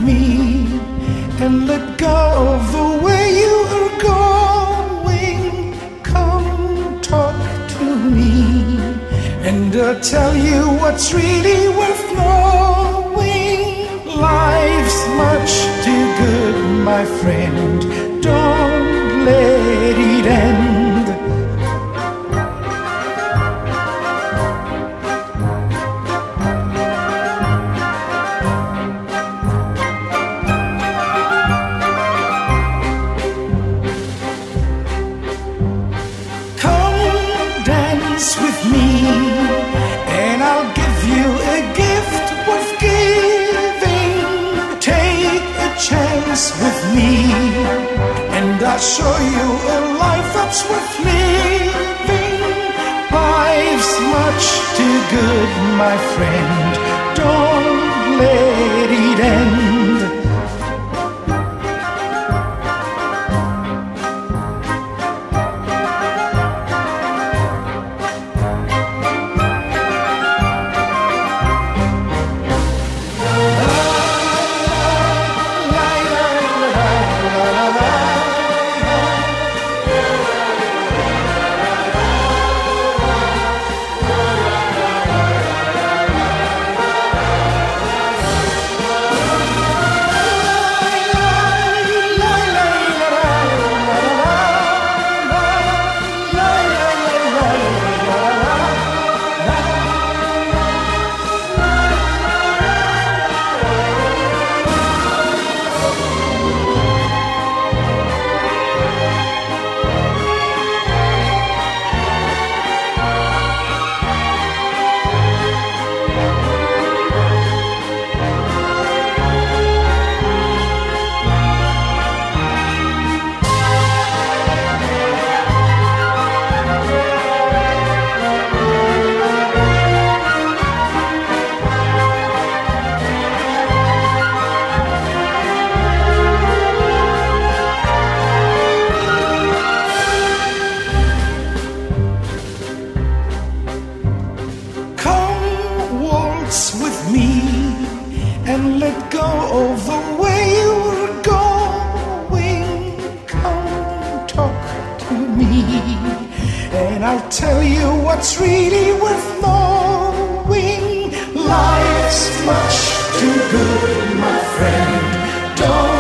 me and let go of the way you are going. Come talk to me and I'll tell you what's really worth knowing. Life's much too good, my friend. Don't let it end. With me, and I'll give you a gift worth giving. Take a chance with me, and I'll show you a life that's worth living. Life's much too good, my friend. Don't let it end. With me and let go of the way you were going. Come talk to me and I'll tell you what's really worth knowing. Life's much too good, my friend. Don't